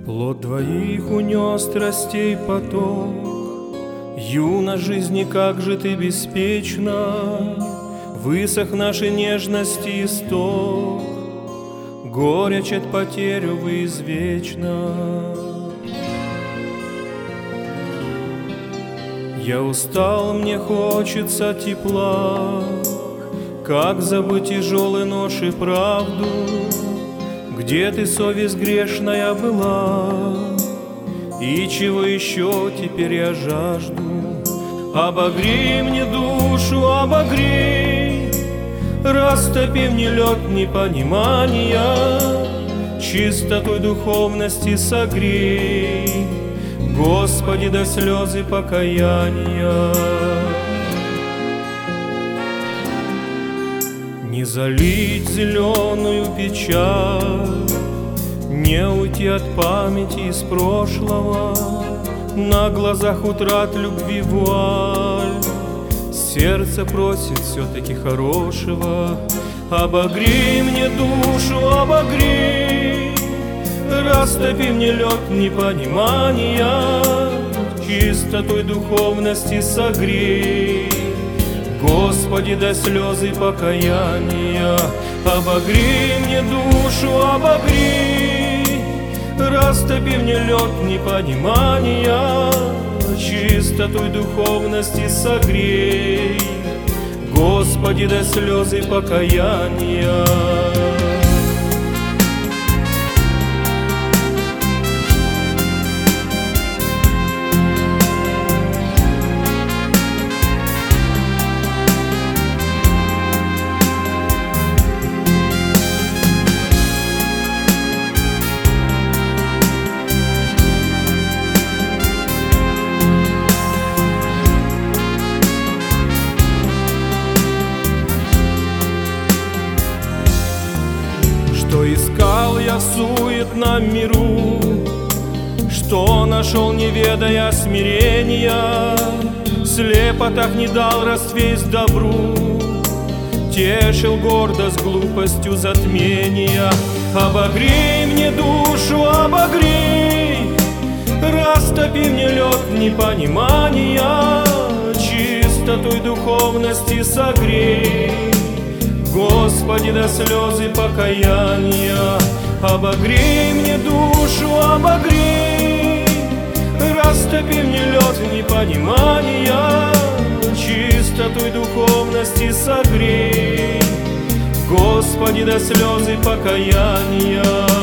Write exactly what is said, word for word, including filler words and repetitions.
Плод двоих унес страстей поток. Юна жизни, как же ты беспечна, высох нашей нежности исток, горечь от потерю вы извечно. Я устал, мне хочется тепла, как забыть тяжелый нож и правду? Где ты, совесть грешная, была? И чего еще теперь я жажду? Обогрей мне душу, обогрей, растопи мне лед непонимания, чистотой духовности согрей, Господи, до слезы покаяния. Не залить зеленую печаль, не уйти от памяти из прошлого, на глазах утрат любви вуаль. Сердце просит все-таки хорошего. Обогрей мне душу, обогрей, растопи мне лед непонимания, чистотой духовности согрей, Господи, до слезы покаяния. Обогрей мне душу, обогрей, растопи мне лед непонимания, чистотой духовности согрей, Господи, до слезы покаяния. Что искал я в суетном миру, что нашел, не ведая смирения, слепо так не дал расцвесть добру, тешил гордость глупостью затмения. Обогрей мне душу, обогрей, растопи мне лед непонимания, чистотой духовности согрей, Господи, до слезы покаяния. Обогрей мне душу, обогрей, растопи мне лед непонимания, чистотой духовности согрей, Господи, до слезы покаяния.